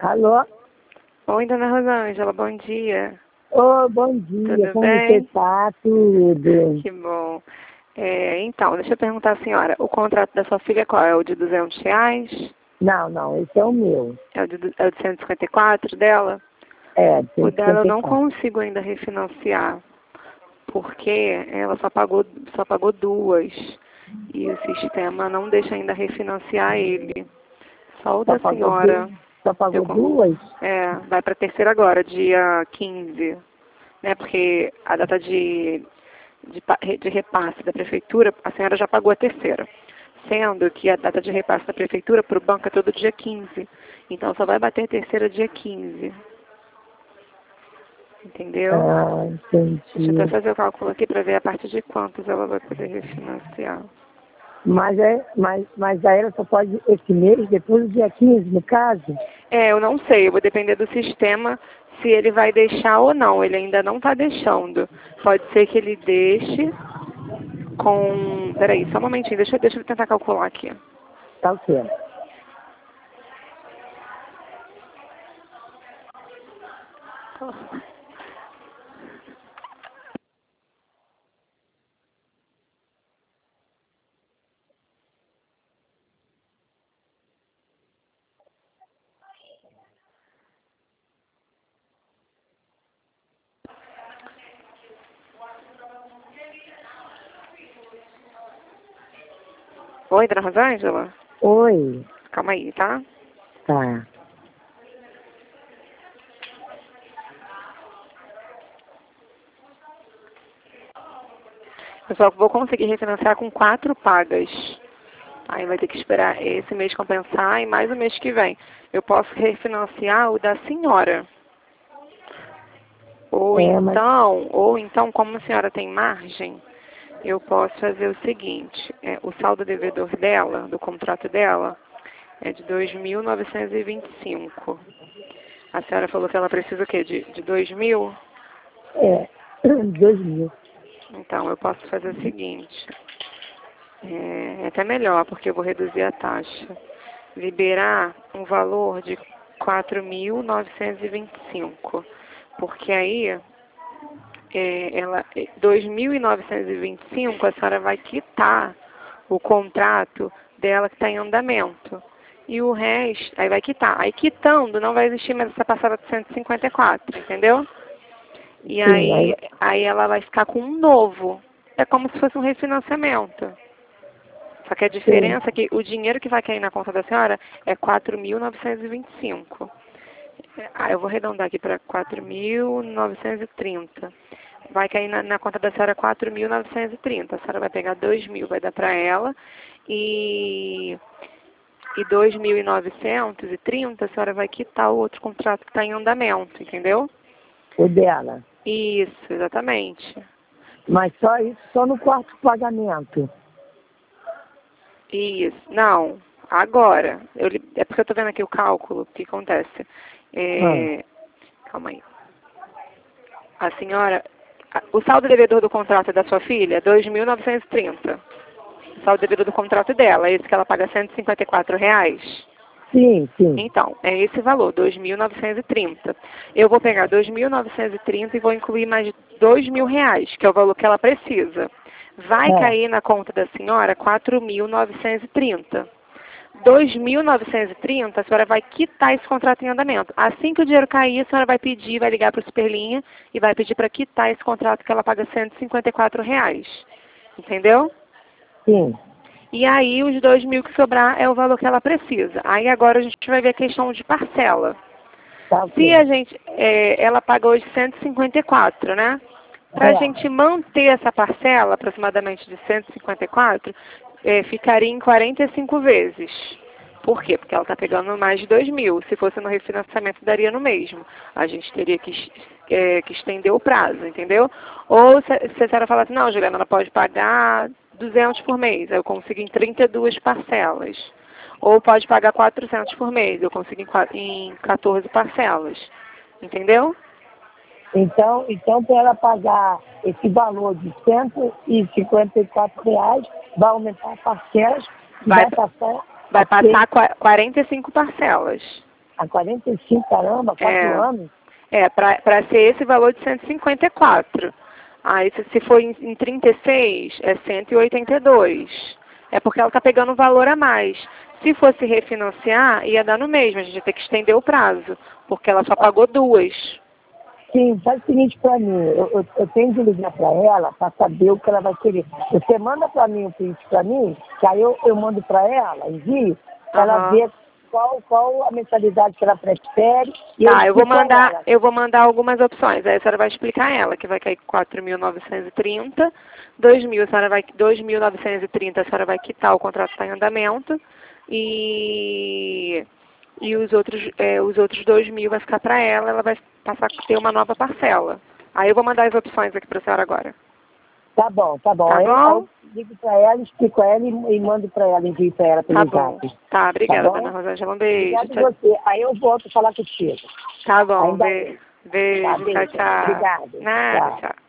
Alô? Oi, dona Rosângela, bom dia. Ô, bom dia, Tudo como bem? você tá? Tudo. Que bom. Então, deixa eu perguntar à senhora, o contrato da sua filha qual? É o de R$ 200? Não, esse é o meu. É o de 154 dela? É, O dela eu não 154. consigo ainda refinanciar, porque ela só pagou duas. E o sistema não deixa ainda refinanciar ele. Só o Só da pagou senhora. duas? Só pagou Eu, duas? vai para a terceira agora, dia 15. Né? Porque a data de repasse da prefeitura, a senhora já pagou a terceira. Sendo que a data de repasse da prefeitura para o banco é todo dia 15. Então só vai bater a terceira dia 15. Entendeu? Ah, Deixa eu até entendi. fazer o cálculo aqui para ver a partir de quantos ela vai poder refinanciar. Mas aí ela só pode esse mês, depois do dia 15, no caso? Eu não sei, eu vou depender do sistema se ele vai deixar ou não. Ele ainda não está deixando. Pode ser que ele deixe com... Peraí, só um momentinho, deixa eu tentar calcular aqui. Tá o quê? Oi, dona Rosângela? Oi. Calma aí, tá? Tá. Eu só vou conseguir refinanciar com 4 pagas. Aí vai ter que esperar esse mês compensar e mais o mês que vem. Eu posso refinanciar o da senhora. Mas Ou então, como a senhora tem margem, eu posso fazer o seguinte, o saldo devedor dela, do contrato dela, é de 2.925. A senhora falou que ela precisa o quê? De 2.000? 2.000. Então, eu posso fazer o seguinte, é até melhor, porque eu vou reduzir a taxa. Liberar um valor de 4.925. Porque aí, 2.925, a senhora vai quitar o contrato dela que está em andamento. E o resto, aí vai quitar. Aí quitando, não vai existir mais essa parcela de 154, entendeu? E Sim, aí ela vai ficar com um novo. É como se fosse um refinanciamento. Só que a sim. diferença é que o dinheiro que vai cair na conta da senhora é 4.925. Eu vou arredondar aqui para 4.930. Vai cair na conta da senhora 4.930. A senhora vai pegar 2.000, vai dar para ela. E 2.930 a senhora vai quitar o outro contrato que está em andamento, entendeu? O dela. Isso, exatamente. Mas só isso, só no quarto pagamento. Isso. Não, agora. É porque eu estou vendo aqui o cálculo, o que acontece. Ah, Calma aí. A senhora, o saldo devedor do contrato da sua filha é 2.930. O saldo devedor do contrato dela, esse que ela paga R$ 154. sim. Então, é esse valor, 2.930. Eu vou pegar 2.930 e vou incluir mais R$ 2.000, que é o valor que ela precisa. Vai É. cair na conta da senhora 4.930. 2.930, a senhora vai quitar esse contrato em andamento. Assim que o dinheiro cair, a senhora vai pedir, vai ligar para o Superlinha e vai pedir para quitar esse contrato que ela paga R$ 154. Entendeu? Sim. E aí os 2.000 que sobrar é o valor que ela precisa. Aí agora a gente vai ver a questão de parcela. Tá Se ok. a gente, ela paga hoje 154, né? Para a É. gente manter essa parcela, aproximadamente de 154, ficaria em 45 vezes. Por quê? Porque ela está pegando mais de 2.000. Se fosse no refinanciamento, daria no mesmo. A gente teria que estender o prazo, entendeu? Ou se a senhora falar assim, não, Juliana, ela pode pagar 200 por mês. Aí eu consigo em 32 parcelas. Ou pode pagar 400 por mês. Eu consigo em 14 parcelas. Entendeu? Então para ela pagar esse valor de R$ 154, vai aumentar as parcelas e Vai, vai passar vai a ser. passar 45 parcelas. A 45, caramba, 4 anos? Para ser esse valor de 154. Aí, se for em 36, é 182. É porque ela está pegando um valor a mais. Se fosse refinanciar, ia dar no mesmo. A gente ia ter que estender o prazo, porque ela só pagou 2. Sim, faz o seguinte para mim, eu tenho de ligar para ela para saber o que ela vai querer. Você manda para mim o print para mim, que aí eu mando para ela, envio, para ela ver qual a mensalidade que ela prefere. E Tá, ela. eu vou mandar algumas opções. Aí a senhora vai explicar ela, que vai cair 4.930, 2.930 a senhora vai quitar, o contrato está em andamento, e os outros 2.000 vai ficar para ela vai passar a ter uma nova parcela. Aí eu vou mandar as opções aqui para a senhora agora. Tá bom. Tá bom? Eu ligo para ela, explico a ela e mando para ela, envio para ela pelo zap. Tá, obrigada, Tá bom? dona Rosângela. Um beijo. Obrigada a você. Aí eu volto a falar contigo. Tá bom, Ainda beijo. Tá, Tchau, tchau. Obrigada. Nada, tchau.